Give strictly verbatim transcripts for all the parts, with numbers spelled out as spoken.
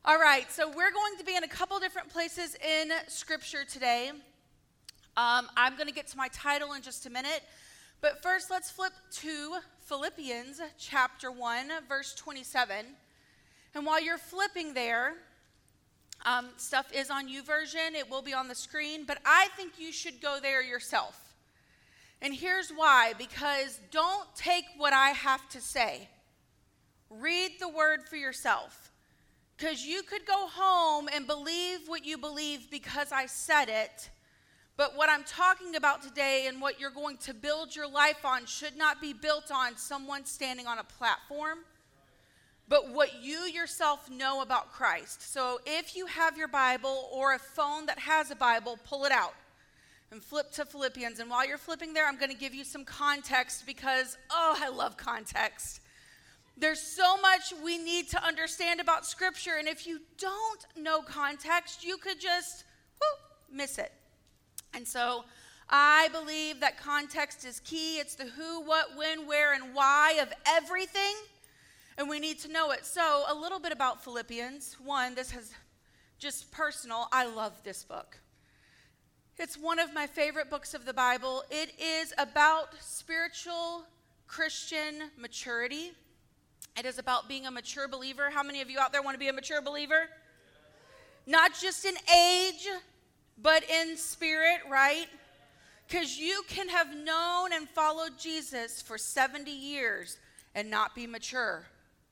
All right, so we're going to be in a couple different places in Scripture today. Um, I'm going to get to my title in just a minute. But first, let's flip to Philippians chapter one, verse twenty-seven. And while you're flipping there, um, stuff is on YouVersion. It will be on the screen. But I think you should go there yourself. And here's why. Because don't take what I have to say. Read the word for yourself. Because you could go home and believe what you believe because I said it. But what I'm talking about today and what you're going to build your life on should not be built on someone standing on a platform, but what you yourself know about Christ. So if you have your Bible or a phone that has a Bible, pull it out and flip to Philippians. And while you're flipping there, I'm going to give you some context because, oh, I love context. There's so much we need to understand about Scripture, and if you don't know context, you could just whoop, miss it. And so I believe that context is key. It's the who, what, when, where, and why of everything, and we need to know it. So a little bit about Philippians. One, this has just personal. I love this book. It's one of my favorite books of the Bible. It is about spiritual Christian maturity. It is about being a mature believer. How many of you out there want to be a mature believer? Not just in age, but in spirit, right? Because you can have known and followed Jesus for seventy years and not be mature.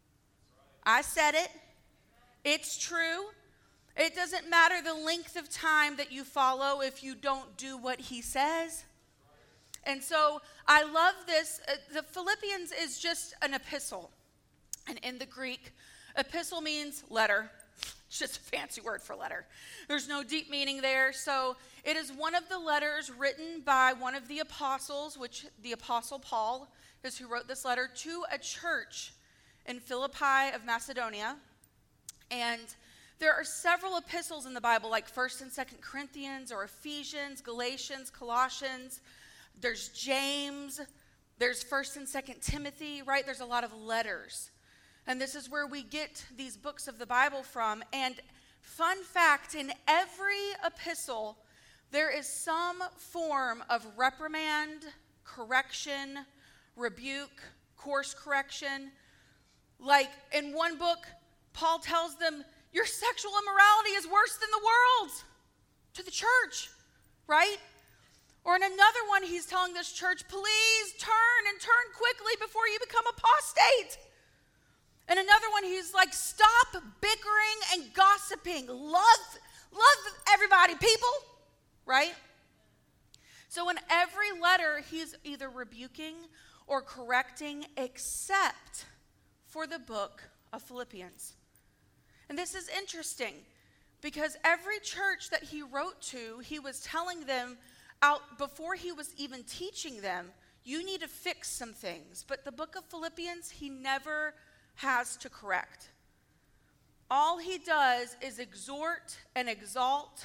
I said it. It's true. It doesn't matter the length of time that you follow if you don't do what he says. And so I love this. Uh, the Philippians is just an epistle. And in the Greek, epistle means letter. It's just a fancy word for letter. There's no deep meaning there. So it is one of the letters written by one of the apostles, which the apostle Paul is who wrote this letter, to a church in Philippi of Macedonia. And there are several epistles in the Bible, like First and Second Corinthians or Ephesians, Galatians, Colossians. There's James. There's First and Second Timothy, right? There's a lot of letters. And this is where we get these books of the Bible from. And fun fact, in every epistle, there is some form of reprimand, correction, rebuke, course correction. Like in one book, Paul tells them, your sexual immorality is worse than the world, to the church, right? Or in another one, he's telling this church, please turn and turn quickly before you become apostate. And another one, he's like, stop bickering and gossiping. Love, love everybody, people, right? So in every letter, he's either rebuking or correcting, except for the book of Philippians. And this is interesting because every church that he wrote to, he was telling them out before he was even teaching them, you need to fix some things. But the book of Philippians, he never has to correct. All he does is exhort and exalt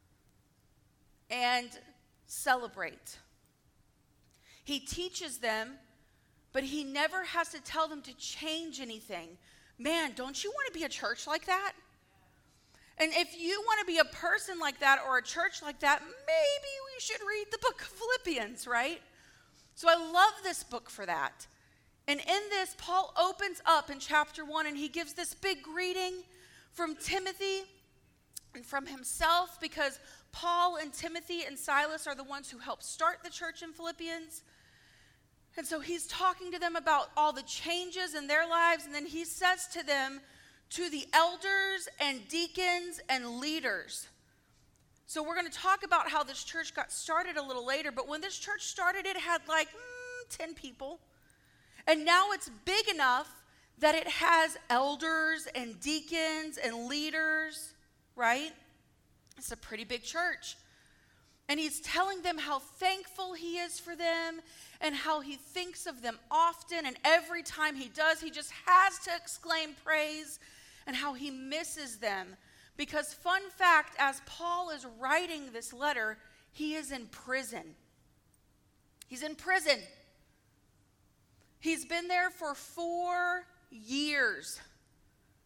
and celebrate. He teaches them, but he never has to tell them to change anything. Man, don't you want to be a church like that? And if you want to be a person like that or a church like that, maybe we should read the book of Philippians, right? So I love this book for that. And in this, Paul opens up in chapter one, and he gives this big greeting from Timothy and from himself, because Paul and Timothy and Silas are the ones who helped start the church in Philippians. And so he's talking to them about all the changes in their lives, and then he says to them, to the elders and deacons and leaders. So we're going to talk about how this church got started a little later, but when this church started, it had like mm, ten people. And now it's big enough that it has elders and deacons and leaders, right? It's a pretty big church. And he's telling them how thankful he is for them and how he thinks of them often. And every time he does, he just has to exclaim praise, and how he misses them. Because fun fact, as Paul is writing this letter, he is in prison. He's in prison. He's been there for four years.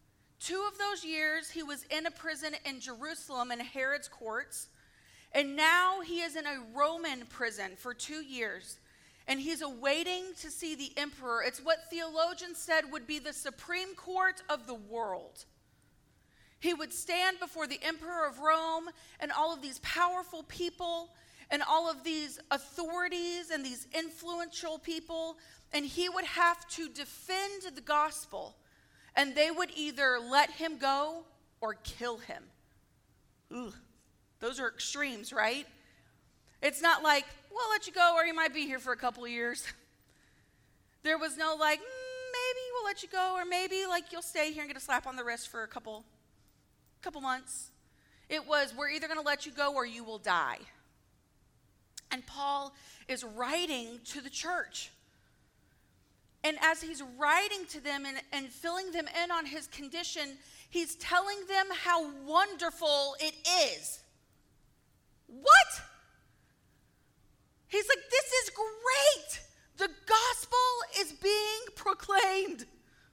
two of those years, he was in a prison in Jerusalem in Herod's courts. And now he is in a Roman prison for two years. And he's awaiting to see the emperor. It's what theologians said would be the Supreme Court of the world. He would stand before the emperor of Rome and all of these powerful people and all of these authorities and these influential people, and he would have to defend the gospel, and they would either let him go or kill him. Ooh, those are extremes, right? It's not like, we'll let you go or you might be here for a couple of years. There was no like, mm, maybe we'll let you go, or maybe like you'll stay here and get a slap on the wrist for a couple, couple months. It was, we're either going to let you go or you will die. And Paul is writing to the church. And as he's writing to them and, and filling them in on his condition, he's telling them how wonderful it is. What? He's like, this is great. The gospel is being proclaimed.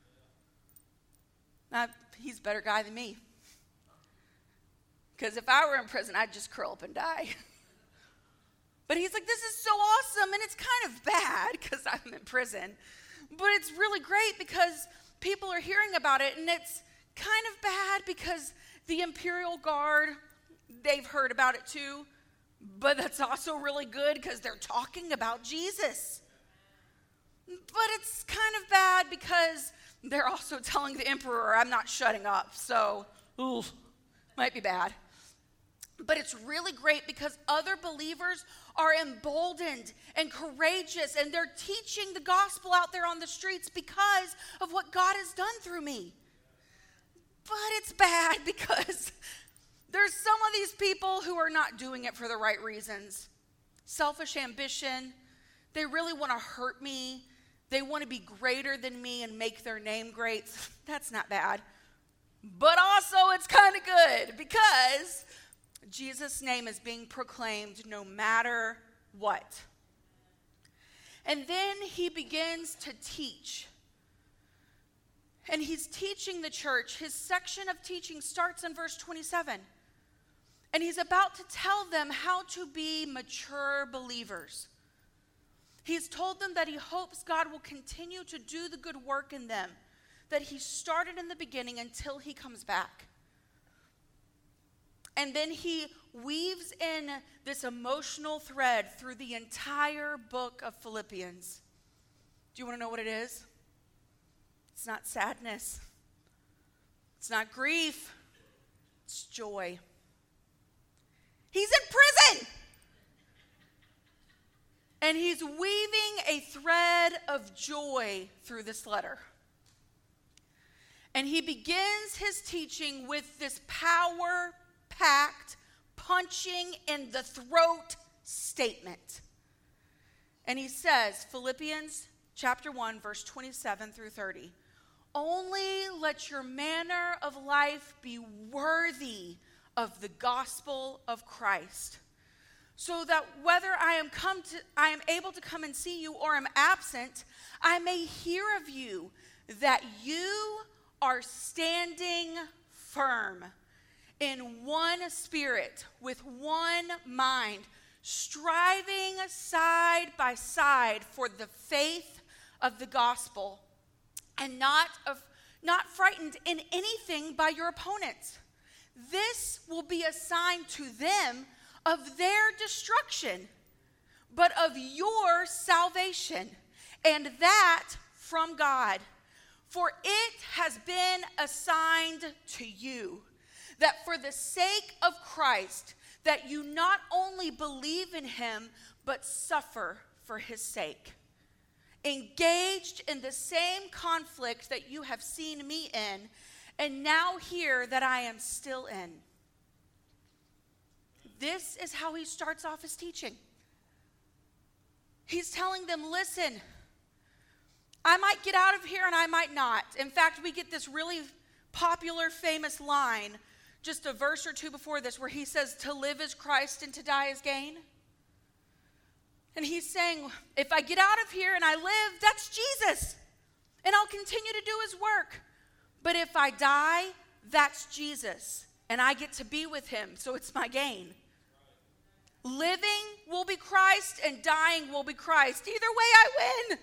Now, he's a better guy than me. Because if I were in prison, I'd just curl up and die. But he's like, this is so awesome, and it's kind of bad because I'm in prison. But it's really great because people are hearing about it, and it's kind of bad because the Imperial Guard, they've heard about it too. But that's also really good because they're talking about Jesus. But it's kind of bad because they're also telling the emperor, I'm not shutting up. So, ooh, might be bad. But it's really great because other believers are emboldened and courageous, and they're teaching the gospel out there on the streets because of what God has done through me. But it's bad because there's some of these people who are not doing it for the right reasons. Selfish ambition. They really want to hurt me. They want to be greater than me and make their name great. That's not bad. But also it's kind of good because Jesus' name is being proclaimed no matter what. And then he begins to teach. And he's teaching the church. His section of teaching starts in verse twenty-seven. And he's about to tell them how to be mature believers. He's told them that he hopes God will continue to do the good work in them that he started in the beginning until he comes back. And then he weaves in this emotional thread through the entire book of Philippians. Do you want to know what it is? It's not sadness. It's not grief. It's joy. He's in prison. And he's weaving a thread of joy through this letter. And he begins his teaching with this power-packed, punching in the throat statement. And he says, Philippians chapter one, verse twenty-seven through thirty, only let your manner of life be worthy of the gospel of Christ, so that whether I am come to I am able to come and see you or am absent, I may hear of you that you are standing firm in one spirit, with one mind, striving side by side for the faith of the gospel, and not of not frightened in anything by your opponents. This will be a sign to them of their destruction, but of your salvation, and that from God. For it has been assigned to you that for the sake of Christ, that you not only believe in him, but suffer for his sake, engaged in the same conflict that you have seen me in, and now hear that I am still in. This is how he starts off his teaching. He's telling them, listen, I might get out of here and I might not. In fact, we get this really popular, famous line just a verse or two before this where he says, to live is Christ and to die is gain. And he's saying, if I get out of here and I live, that's Jesus. And I'll continue to do his work. But if I die, that's Jesus. And I get to be with him, so it's my gain. Living will be Christ and dying will be Christ. Either way, I win.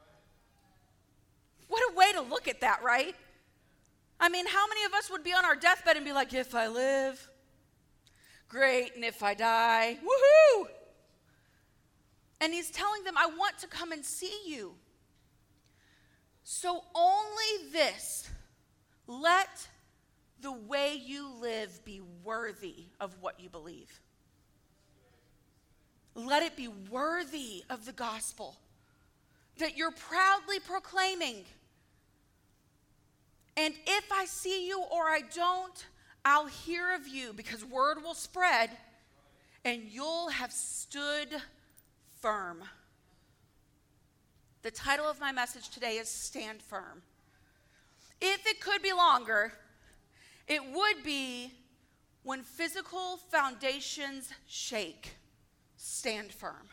What a way to look at that, right? I mean, how many of us would be on our deathbed and be like, if I live, great, and if I die, woohoo! And he's telling them, I want to come and see you. So only this, let the way you live be worthy of what you believe. Let it be worthy of the gospel that you're proudly proclaiming. And if I see you or I don't, I'll hear of you, because word will spread and you'll have stood firm. The title of my message today is Stand Firm. If it could be longer, it would be when physical foundations shake, stand firm.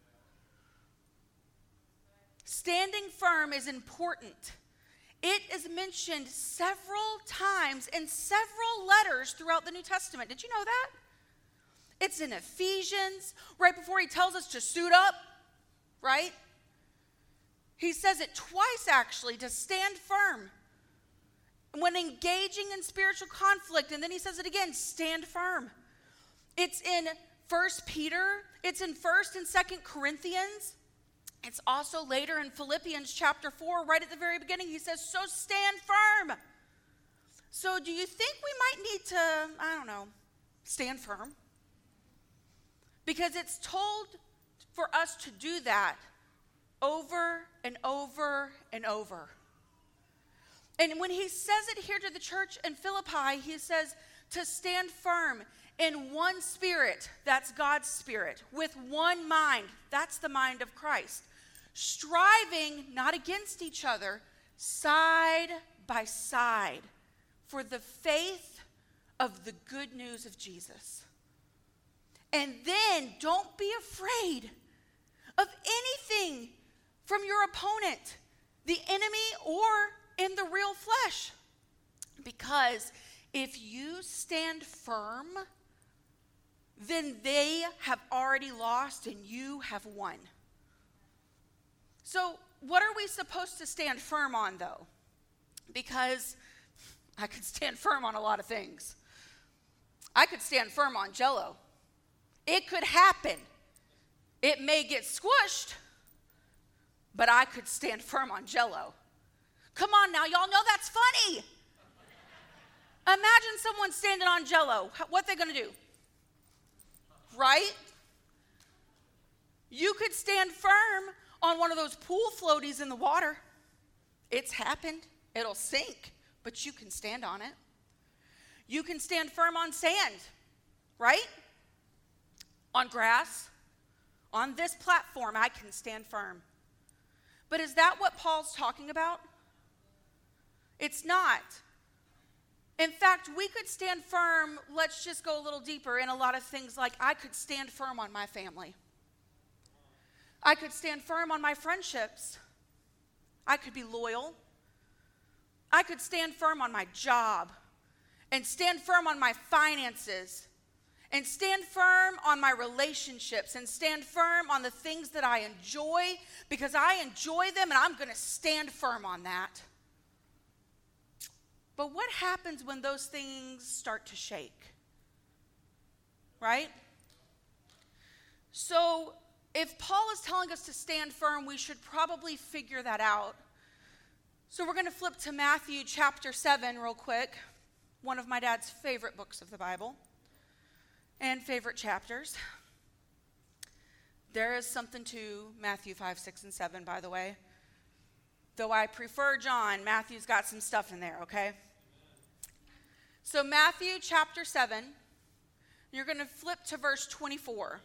Standing firm is important. It is mentioned several times in several letters throughout the New Testament. Did you know that? It's in Ephesians, right before he tells us to suit up, right? He says it twice, actually, to stand firm when engaging in spiritual conflict. And then he says it again, stand firm. It's in First Peter. It's in First and Second Corinthians. It's also later in Philippians chapter four, right at the very beginning. He says, so stand firm. So do you think we might need to, I don't know, stand firm? Because it's told for us to do that over and over and over. And when he says it here to the church in Philippi, he says to stand firm in one spirit, that's God's spirit, with one mind, that's the mind of Christ, striving not against each other, side by side, for the faith of the good news of Jesus. And then don't be afraid of anything from your opponent, the enemy, or in the real flesh. Because if you stand firm, then they have already lost and you have won. So what are we supposed to stand firm on, though? Because I could stand firm on a lot of things. I could stand firm on Jell-O. It could happen. It may get squished, but I could stand firm on Jell-O. Come on now, y'all know that's funny. Imagine someone standing on Jell-O. What they gonna do? Right? You could stand firm on one of those pool floaties in the water. It's happened. It'll sink, but you can stand on it. You can stand firm on sand, right? On grass. On this platform, I can stand firm. But is that what Paul's talking about? It's not. In fact, we could stand firm, let's just go a little deeper in a lot of things, like I could stand firm on my family. I could stand firm on my friendships. I could be loyal. I could stand firm on my job and stand firm on my finances and stand firm on my relationships and stand firm on the things that I enjoy because I enjoy them and I'm going to stand firm on that. But what happens when those things start to shake? Right? So if Paul is telling us to stand firm, we should probably figure that out. So we're going to flip to Matthew chapter seven real quick, one of my dad's favorite books of the Bible and favorite chapters. There is something to Matthew five, six, and seven, by the way. Though I prefer John, Matthew's got some stuff in there, okay? So Matthew chapter seven, you're going to flip to verse twenty-four.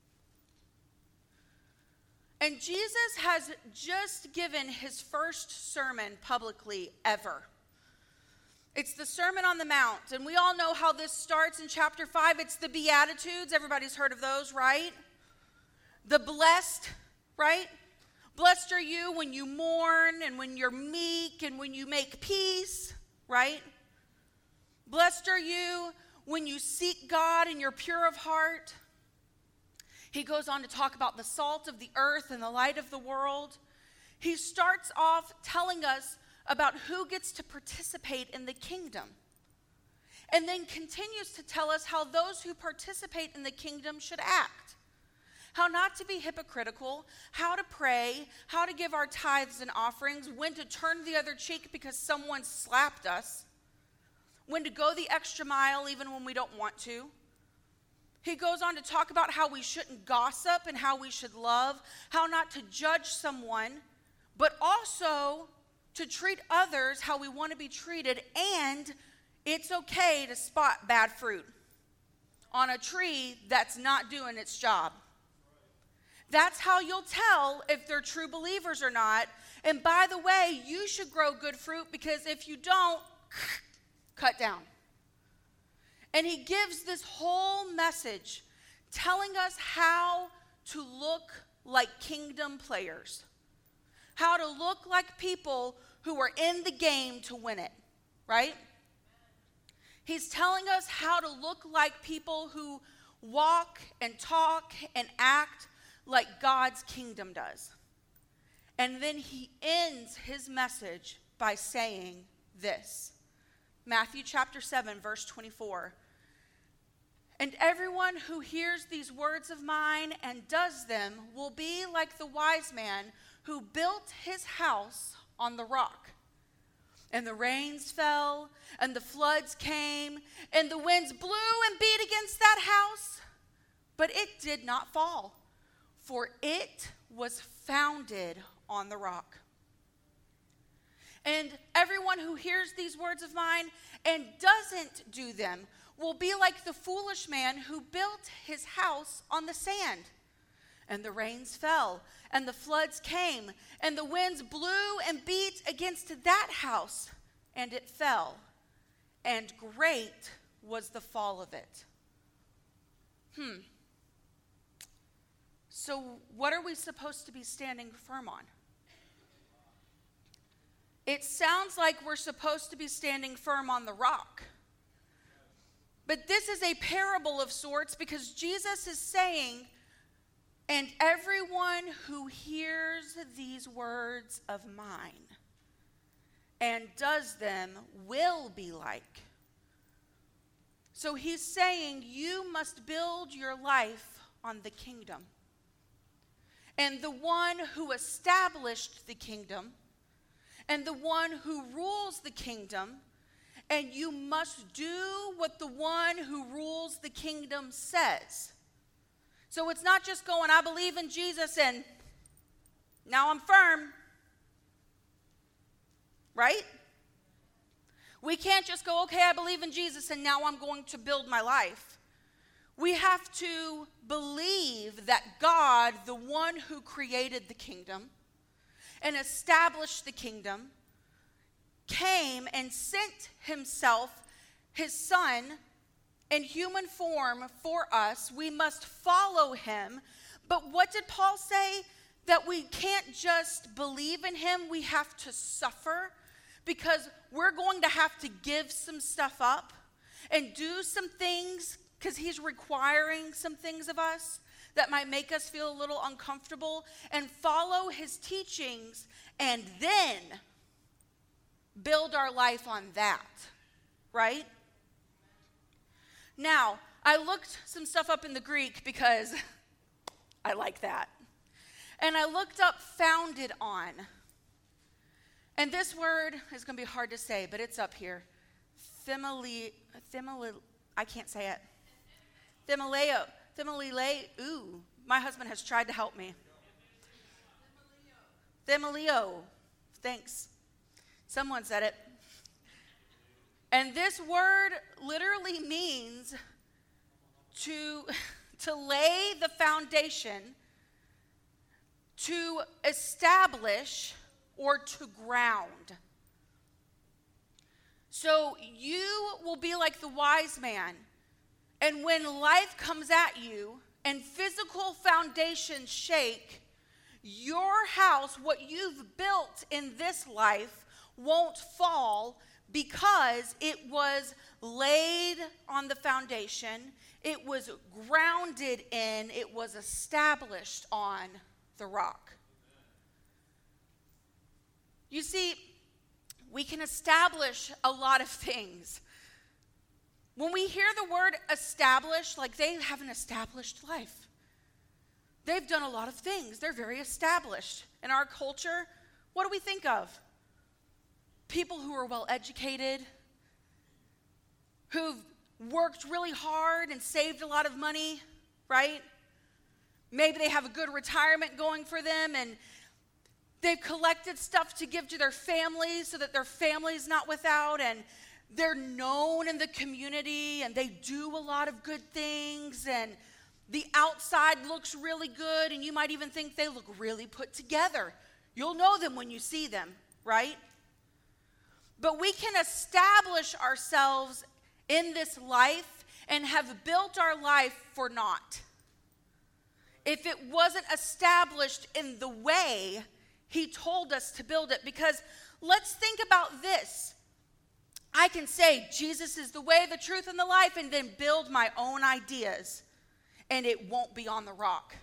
And Jesus has just given his first sermon publicly ever. It's the Sermon on the Mount, and we all know how this starts in chapter five. It's the Beatitudes. Everybody's heard of those, right? The blessed, right? Blessed are you when you mourn and when you're meek and when you make peace, right? Blessed are you when you seek God and you're pure of heart. He goes on to talk about the salt of the earth and the light of the world. He starts off telling us about who gets to participate in the kingdom. And then continues to tell us how those who participate in the kingdom should act. How not to be hypocritical, how to pray, how to give our tithes and offerings, when to turn the other cheek because someone slapped us, when to go the extra mile even when we don't want to. He goes on to talk about how we shouldn't gossip and how we should love, how not to judge someone, but also to treat others how we want to be treated, and it's okay to spot bad fruit on a tree that's not doing its job. That's how you'll tell if they're true believers or not. And by the way, you should grow good fruit, because if you don't, cut down. And he gives this whole message telling us how to look like kingdom players, how to look like people who are in the game to win it, right? He's telling us how to look like people who walk and talk and act like God's kingdom does. And then he ends his message by saying this. Matthew chapter seven, verse twenty-four. And everyone who hears these words of mine and does them will be like the wise man who built his house on the rock. And the rains fell, and the floods came, and the winds blew and beat against that house, but it did not fall, for it was founded on the rock. And everyone who hears these words of mine and doesn't do them will be like the foolish man who built his house on the sand. And the rains fell, and the floods came, and the winds blew and beat against that house, and it fell. And great was the fall of it. Hmm. So what are we supposed to be standing firm on? It sounds like we're supposed to be standing firm on the rock. But this is a parable of sorts, because Jesus is saying, and everyone who hears these words of mine and does them will be like. So he's saying you must build your life on the kingdom. And the one who established the kingdom, and the one who rules the kingdom, and you must do what the one who rules the kingdom says. So it's not just going, I believe in Jesus and now I'm firm. Right? We can't just go, okay, I believe in Jesus and now I'm going to build my life. We have to believe that God, the one who created the kingdom and established the kingdom, came and sent himself, his son, in human form for us. We must follow him. But what did Paul say? That we can't just believe in him, we have to suffer, because we're going to have to give some stuff up and do some things, because he's requiring some things of us that might make us feel a little uncomfortable, and follow his teachings, and then build our life on that, right? Now, I looked some stuff up in the Greek because I like that. And I looked up founded on. And this word is going to be hard to say, but it's up here. Themile, themile, I can't say it. Themaleo, themalile, ooh, my husband has tried to help me. Themaleo, thanks. Someone said it. And this word literally means to, to lay the foundation, to establish, or to ground. So you will be like the wise man. And when life comes at you and physical foundations shake, your house, what you've built in this life, won't fall, because it was laid on the foundation. It was grounded in, it was established on the rock. You see, we can establish a lot of things. When we hear the word establish, like they have an established life. They've done a lot of things. They're very established. In our culture, what do we think of? People who are well educated, who've worked really hard and saved a lot of money, right? Maybe they have a good retirement going for them, and they've collected stuff to give to their families so that their family's not without, and they're known in the community, and they do a lot of good things, and the outside looks really good, and you might even think they look really put together. You'll know them when you see them, right? But we can establish ourselves in this life and have built our life for naught if it wasn't established in the way he told us to build it. Because let's think about this. I can say Jesus is the way, the truth, and the life, and then build my own ideas, and it won't be on the rock.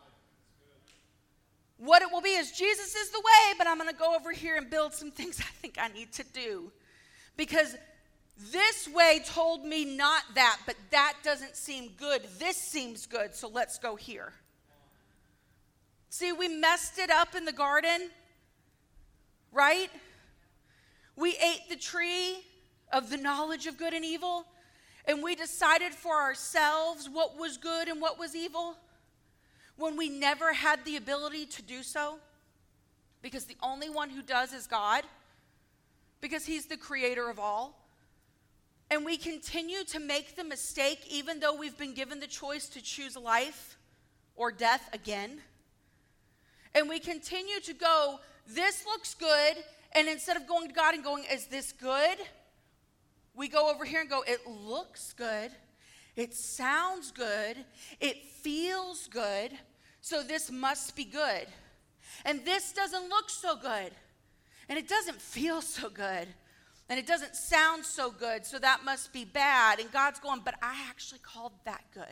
What it will be is Jesus is the way, but I'm going to go over here and build some things I think I need to do. Because this way told me not that, but that doesn't seem good. This seems good, so let's go here. See, we messed it up in the garden, right? We ate the tree of the knowledge of good and evil, and we decided for ourselves what was good and what was evil when we never had the ability to do so, because the only one who does is God, because he's the creator of all. And we continue to make the mistake even though we've been given the choice to choose life or death again. And we continue to go, this looks good, and instead of going to God and going, is this good? We go over here and go, it looks good, it sounds good, it feels good, so this must be good. And this doesn't look so good, and it doesn't feel so good, and it doesn't sound so good, so that must be bad. And God's going, but I actually called that good.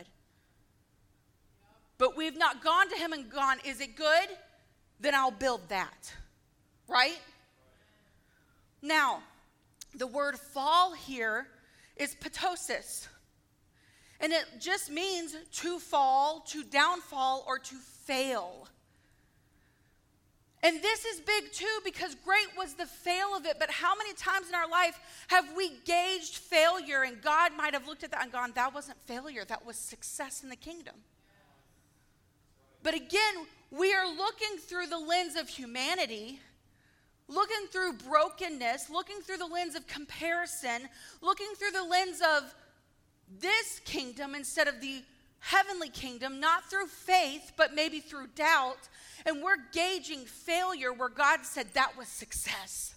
But we've not gone to him and gone, is it good? Then I'll build that, right? Now, the word fall here is ptosis. And it just means to fall, to downfall, or to fail. And this is big too, because great was the fail of it, but how many times in our life have we gauged failure, and God might have looked at that and gone, that wasn't failure, that was success in the kingdom. But again, we are looking through the lens of humanity, looking through brokenness, looking through the lens of comparison, looking through the lens of this kingdom instead of the heavenly kingdom, not through faith, but maybe through doubt. And we're gauging failure where God said that was success.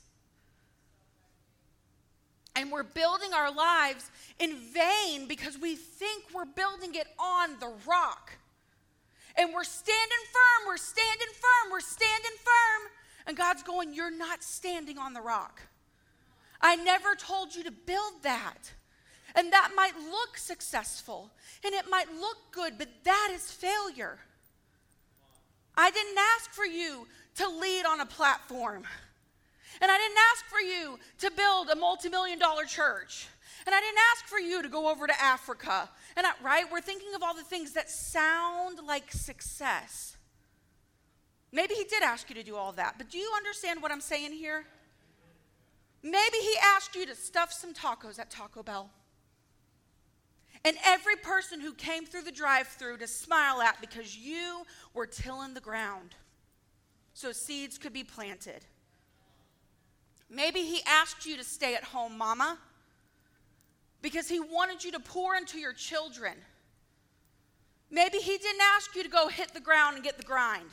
And we're building our lives in vain because we think we're building it on the rock. And we're standing firm, we're standing firm, we're standing firm. And God's going, you're not standing on the rock. I never told you to build that. And that might look successful, and it might look good, but that is failure. I didn't ask for you to lead on a platform. And I didn't ask for you to build a multi-million dollar church. And I didn't ask for you to go over to Africa. And I, right, we're thinking of all the things that sound like success. Maybe he did ask you to do all that, but do you understand what I'm saying here? Maybe he asked you to stuff some tacos at Taco Bell. And every person who came through the drive-thru to smile at because you were tilling the ground so seeds could be planted. Maybe he asked you to stay at home, mama, because he wanted you to pour into your children. Maybe he didn't ask you to go hit the ground and get the grind.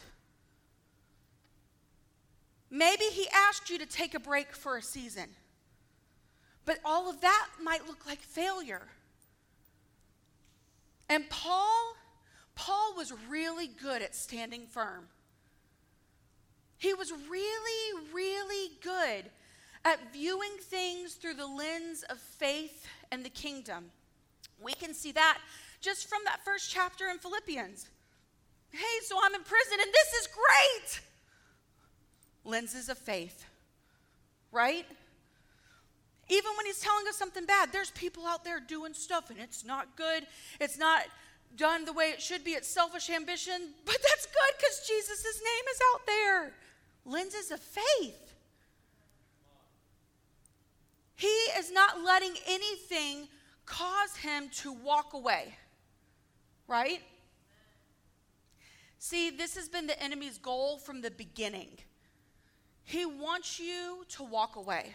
Maybe he asked you to take a break for a season. But all of that might look like failure. And Paul, Paul was really good at standing firm. He was really, really good at viewing things through the lens of faith and the kingdom. We can see that just from that first chapter in Philippians. Hey, so I'm in prison and this is great. Lenses of faith, right? Even when he's telling us something bad, there's people out there doing stuff and it's not good. It's not done the way it should be. It's selfish ambition, but that's good because Jesus' name is out there. Lenses of faith. He is not letting anything cause him to walk away, right? See, this has been the enemy's goal from the beginning. He wants you to walk away.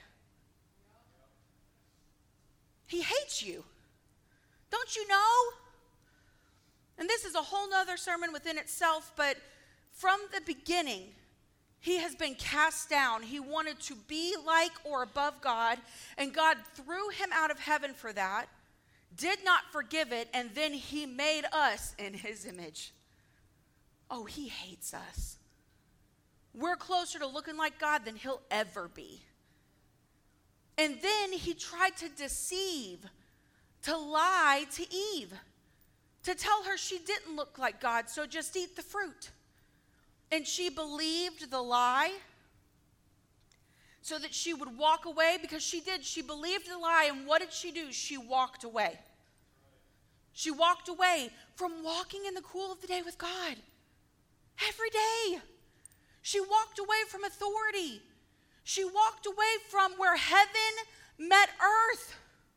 He hates you. Don't you know? And this is a whole nother sermon within itself, but from the beginning, he has been cast down. He wanted to be like or above God, and God threw him out of heaven for that, did not forgive it, and then he made us in his image. Oh, he hates us. We're closer to looking like God than he'll ever be. And then he tried to deceive, to lie to Eve, to tell her she didn't look like God, so just eat the fruit. And she believed the lie so that she would walk away, because she did. She believed the lie, and what did she do? She walked away. She walked away from walking in the cool of the day with God every day. She walked away from authority. She walked away from where heaven met earth.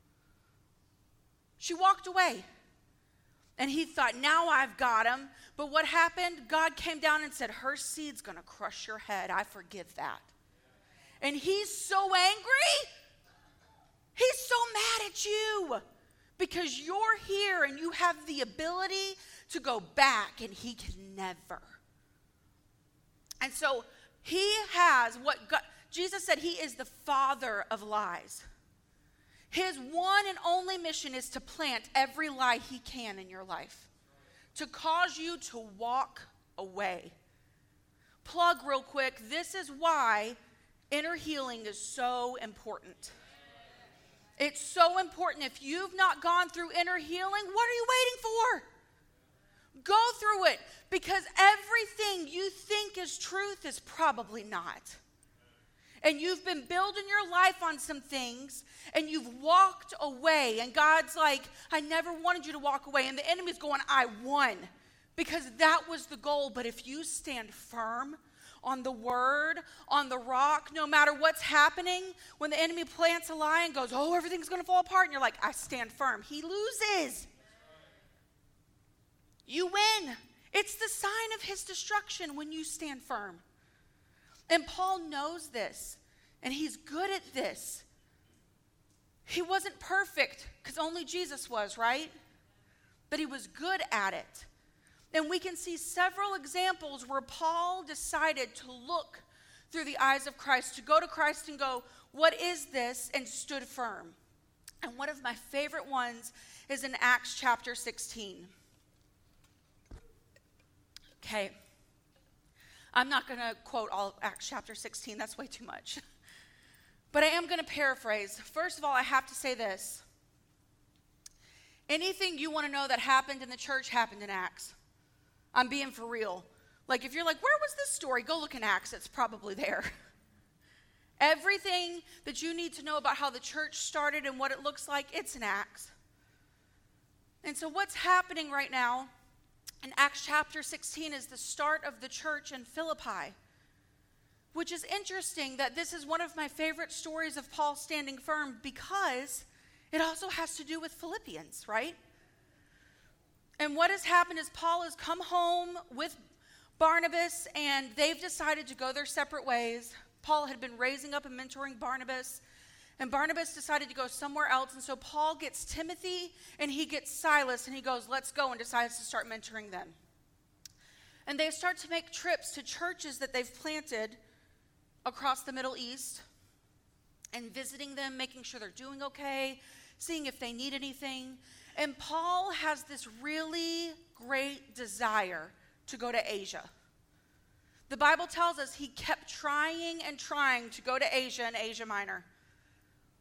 She walked away. And he thought, now I've got him. But what happened? God came down and said, her seed's going to crush your head. I forgive that. And he's so angry. He's so mad at you because you're here and you have the ability to go back, and he can never. And so he has what God, Jesus said, he is the father of lies. His one and only mission is to plant every lie he can in your life, to cause you to walk away. Plug real quick, this is why inner healing is so important. It's so important. If you've not gone through inner healing, what are you waiting for? Go through it, because everything you think is truth is probably not. And you've been building your life on some things, and you've walked away, and God's like, I never wanted you to walk away. And the enemy's going, I won, because that was the goal. But if you stand firm on the word, on the rock, no matter what's happening, when the enemy plants a lie and goes, oh, everything's going to fall apart, and you're like, I stand firm, he loses. You win. It's the sign of his destruction when you stand firm. And Paul knows this, and he's good at this. He wasn't perfect, because only Jesus was, right? But he was good at it. And we can see several examples where Paul decided to look through the eyes of Christ, to go to Christ and go, what is this? And stood firm. And one of my favorite ones is in Acts chapter sixteen. Okay. I'm not going to quote all of Acts chapter sixteen. That's way too much. But I am going to paraphrase. First of all, I have to say this. Anything you want to know that happened in the church happened in Acts. I'm being for real. Like, if you're like, where was this story? Go look in Acts. It's probably there. Everything that you need to know about how the church started and what it looks like, it's in Acts. And so what's happening right now in Acts chapter sixteen is the start of the church in Philippi, which is interesting that this is one of my favorite stories of Paul standing firm, because it also has to do with Philippians, right? And what has happened is Paul has come home with Barnabas, and they've decided to go their separate ways. Paul had been raising up and mentoring Barnabas, and Barnabas decided to go somewhere else. And so Paul gets Timothy and he gets Silas, and he goes, let's go, and decides to start mentoring them. And they start to make trips to churches that they've planted across the Middle East and visiting them, making sure they're doing okay, seeing if they need anything. And Paul has this really great desire to go to Asia. The Bible tells us he kept trying and trying to go to Asia and Asia Minor.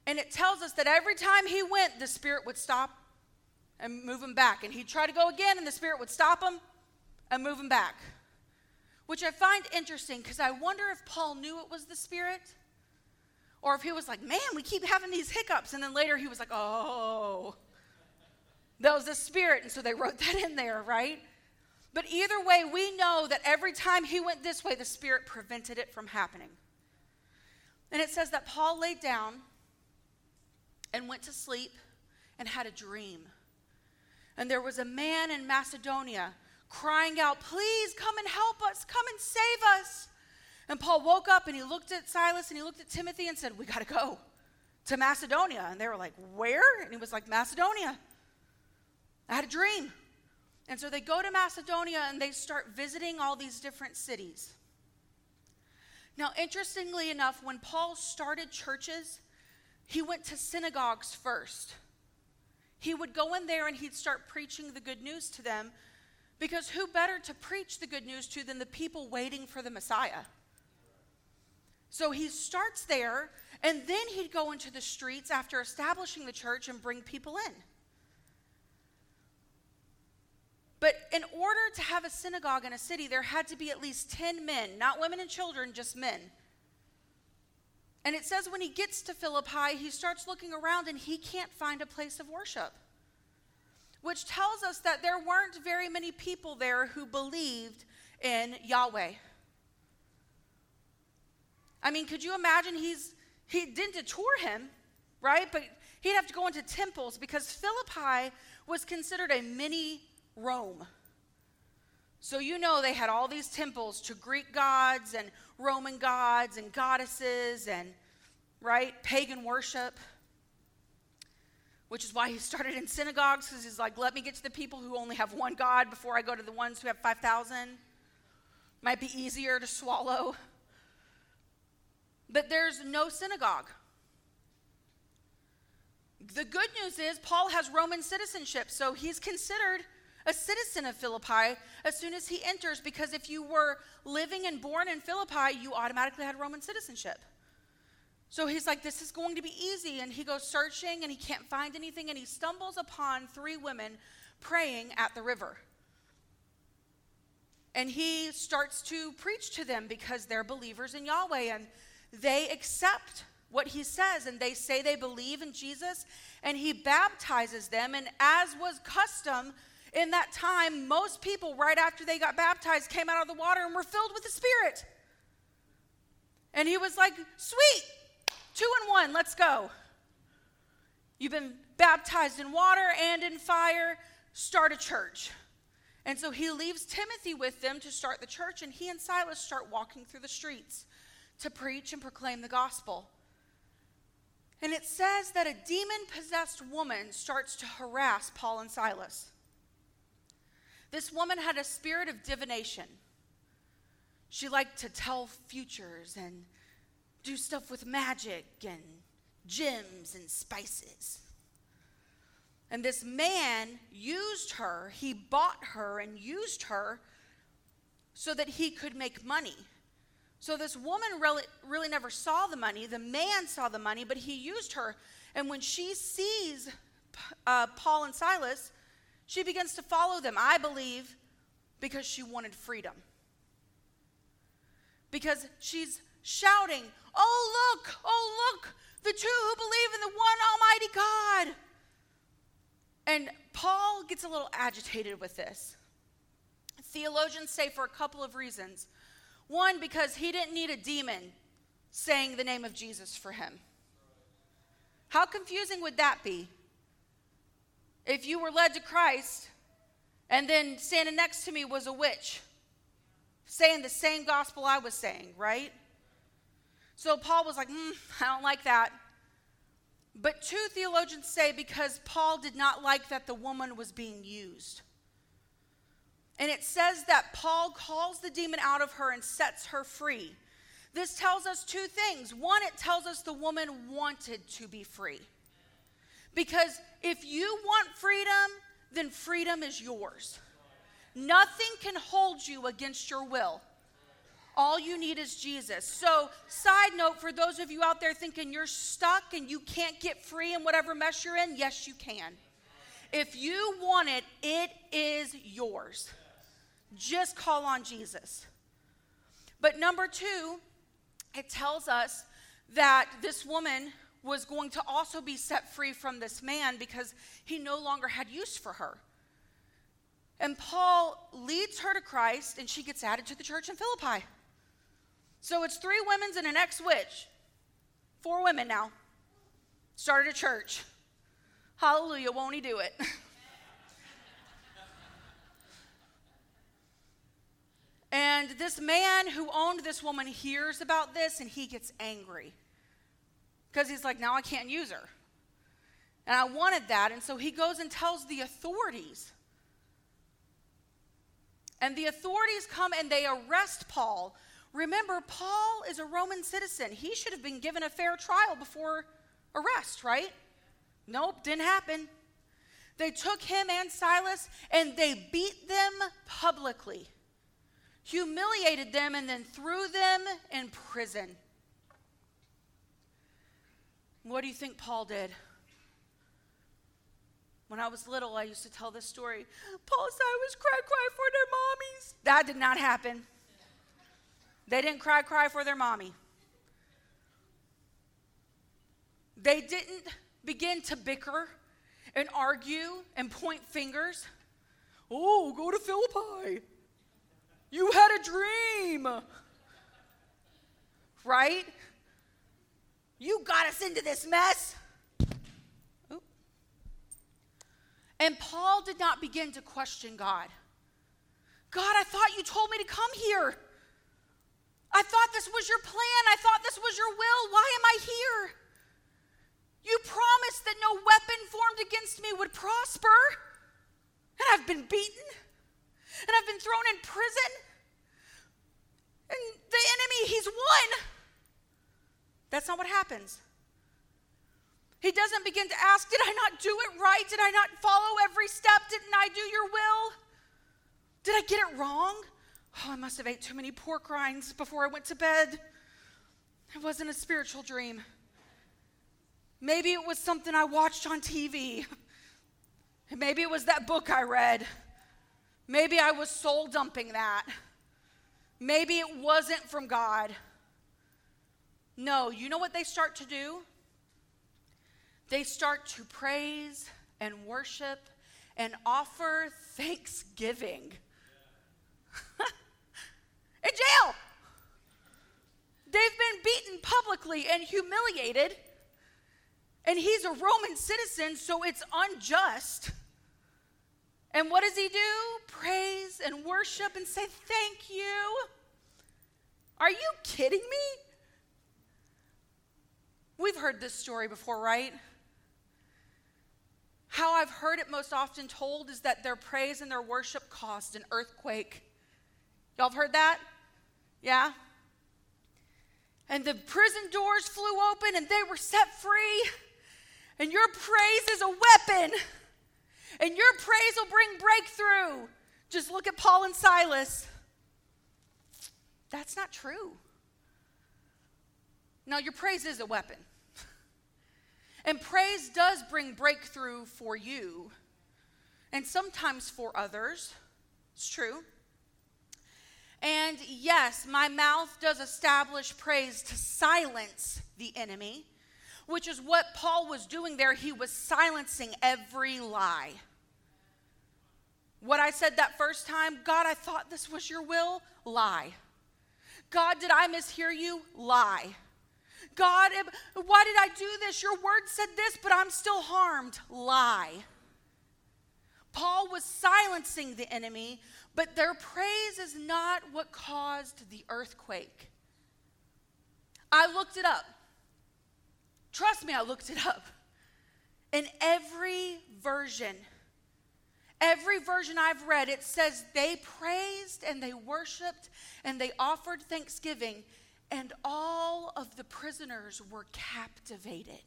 And it tells us that every time he went, the spirit would stop and move him back. And he'd try to go again, and the spirit would stop him and move him back. Which I find interesting, because I wonder if Paul knew it was the spirit, or if he was like, man, we keep having these hiccups. And then later he was like, oh, that was the spirit. And so they wrote that in there, right? But either way, we know that every time he went this way, the spirit prevented it from happening. And it says that Paul laid down and went to sleep and had a dream. And there was a man in Macedonia crying out, please come and help us, come and save us. And Paul woke up and he looked at Silas and he looked at Timothy and said, we got to go to Macedonia. And they were like, where? And he was like, Macedonia. I had a dream. And so they go to Macedonia and they start visiting all these different cities. Now, interestingly enough, when Paul started churches, he went to synagogues first. He would go in there and he'd start preaching the good news to them, because who better to preach the good news to than the people waiting for the Messiah? So he starts there, and then he'd go into the streets after establishing the church and bring people in. But in order to have a synagogue in a city, there had to be at least ten men, not women and children, just men. And it says when he gets to Philippi, he starts looking around and he can't find a place of worship, which tells us that there weren't very many people there who believed in Yahweh. I mean, could you imagine he's he didn't detour him, right? But he'd have to go into temples, because Philippi was considered a mini Rome. So you know they had all these temples to Greek gods and Roman gods and goddesses and, right, pagan worship. Which is why he started in synagogues, because he's like, let me get to the people who only have one God before I go to the ones who have five thousand. Might be easier to swallow. But there's no synagogue. The good news is Paul has Roman citizenship, so he's considered a citizen of Philippi as soon as he enters, because if you were living and born in Philippi, you automatically had Roman citizenship. So he's like, this is going to be easy. And he goes searching and he can't find anything. And he stumbles upon three women praying at the river. And he starts to preach to them because they're believers in Yahweh. And they accept what he says. And they say they believe in Jesus. And he baptizes them. And as was custom in that time, most people right after they got baptized came out of the water and were filled with the Spirit. And he was like, sweet. Two in one, let's go. You've been baptized in water and in fire, start a church. And so he leaves Timothy with them to start the church, and he and Silas start walking through the streets to preach and proclaim the gospel. And it says that a demon-possessed woman starts to harass Paul and Silas. This woman had a spirit of divination. She liked to tell futures and do stuff with magic and gems and spices. And this man used her, he bought her and used her so that he could make money. So this woman really, really never saw the money. The man saw the money, but he used her. And when she sees uh, Paul and Silas, she begins to follow them, I believe, because she wanted freedom. Because she's shouting, oh, look, oh, look, the two who believe in the one almighty God. And Paul gets a little agitated with this. Theologians say for a couple of reasons. One, because he didn't need a demon saying the name of Jesus for him. How confusing would that be? If you were led to Christ and then standing next to me was a witch saying the same gospel I was saying, right? So Paul was like, mm, I don't like that. But two theologians say because Paul did not like that the woman was being used. And it says that Paul calls the demon out of her and sets her free. This tells us two things. One, it tells us the woman wanted to be free. Because if you want freedom, then freedom is yours. Nothing can hold you against your will. All you need is Jesus. So, side note for those of you out there thinking you're stuck and you can't get free in whatever mess you're in, yes, you can. If you want it, it is yours. Just call on Jesus. But number two, it tells us that this woman was going to also be set free from this man because he no longer had use for her. And Paul leads her to Christ, and she gets added to the church in Philippi. So it's three women's and an ex-witch. Four women now. Started a church. Hallelujah, won't he do it? And this man who owned this woman hears about this, and he gets angry. Because he's like, now I can't use her. And I wanted that, and so he goes and tells the authorities. And the authorities come and they arrest Paul. Remember, Paul is a Roman citizen. He should have been given a fair trial before arrest, right? Nope, didn't happen. They took him and Silas and they beat them publicly, humiliated them, and then threw them in prison. What do you think Paul did? When I was little, I used to tell this story. Paul and Silas cried, cry for their mommies. That did not happen. They didn't cry, cry for their mommy. They didn't begin to bicker and argue and point fingers. Oh, go to Philippi. You had a dream. Right? You got us into this mess. Oop. And Paul did not begin to question God. God, I thought you told me to come here. I thought this was your plan. I thought this was your will. Why am I here? You promised that no weapon formed against me would prosper. And I've been beaten. And I've been thrown in prison. And the enemy, he's won. That's not what happens. He doesn't begin to ask, did I not do it right? Did I not follow every step? Didn't I do your will? Did I get it wrong? Oh, I must have ate too many pork rinds before I went to bed. It wasn't a spiritual dream. Maybe it was something I watched on T V. Maybe it was that book I read. Maybe I was soul dumping that. Maybe it wasn't from God. No, you know what they start to do? They start to praise and worship and offer thanksgiving. In jail. They've been beaten publicly and humiliated. And he's a Roman citizen, so it's unjust. And what does he do? Praise and worship and say, thank you. Are you kidding me? We've heard this story before, right? How I've heard it most often told is that their praise and their worship caused an earthquake. Y'all have heard that? Yeah? And the prison doors flew open and they were set free. And your praise is a weapon. And your praise will bring breakthrough. Just look at Paul and Silas. That's not true. Now, your praise is a weapon. And praise does bring breakthrough for you. And sometimes for others. It's true. And yes, my mouth does establish praise to silence the enemy, which is what Paul was doing there. He was silencing every lie. What I said that first time, God, I thought this was your will, lie. God, did I mishear you? Lie. God, why did I do this? Your word said this, but I'm still harmed. Lie. Paul was silencing the enemy, but their praise is not what caused the earthquake. I looked it up. Trust me, I looked it up. In every version, every version I've read, it says they praised and they worshiped and they offered thanksgiving, and all of the prisoners were captivated.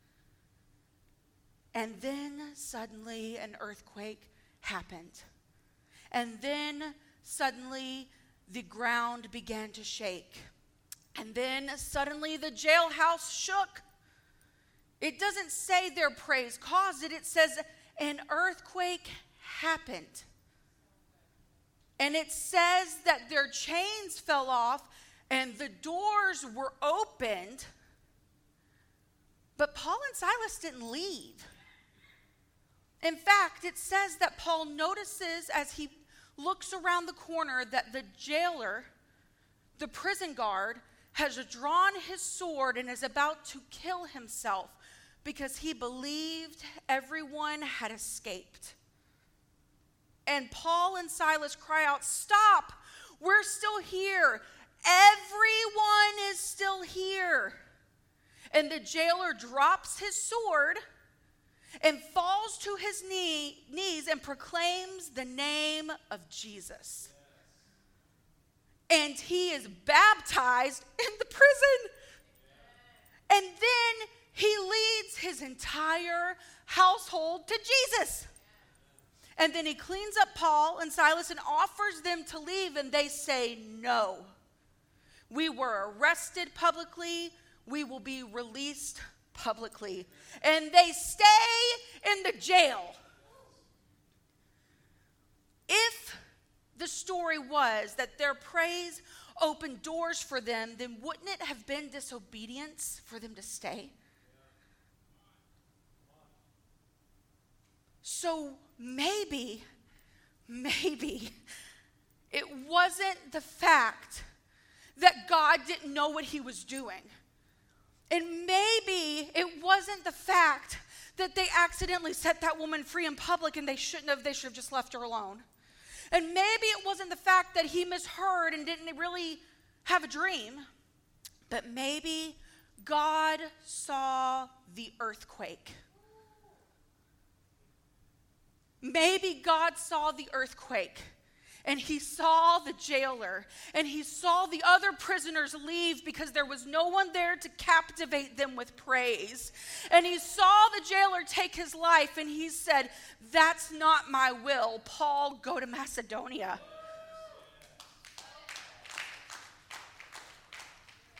And then suddenly an earthquake happened. And then suddenly the ground began to shake. And then suddenly the jailhouse shook. It doesn't say their praise caused it. It says an earthquake happened. And it says that their chains fell off and the doors were opened. But Paul and Silas didn't leave. In fact, it says that Paul notices as he looks around the corner that the jailer, the prison guard, has drawn his sword and is about to kill himself because he believed everyone had escaped. And Paul and Silas cry out, "Stop! We're still here. Everyone is still here." And the jailer drops his sword and falls to his knee, knees and proclaims the name of Jesus. And he is baptized in the prison. And then he leads his entire household to Jesus. And then he cleans up Paul and Silas and offers them to leave, and they say, "No. We were arrested publicly. We will be released publicly." And they stay in the jail. If the story was that their praise opened doors for them, then wouldn't it have been disobedience for them to stay? So maybe, maybe it wasn't the fact that God didn't know what he was doing. And maybe it wasn't the fact that they accidentally set that woman free in public and they shouldn't have, they should have just left her alone. And maybe it wasn't the fact that he misheard and didn't really have a dream, but maybe God saw the earthquake. Maybe God saw the earthquake and he saw the jailer and he saw the other prisoners leave because there was no one there to captivate them with praise. And he saw the jailer take his life and he said, "That's not my will. Paul, go to Macedonia."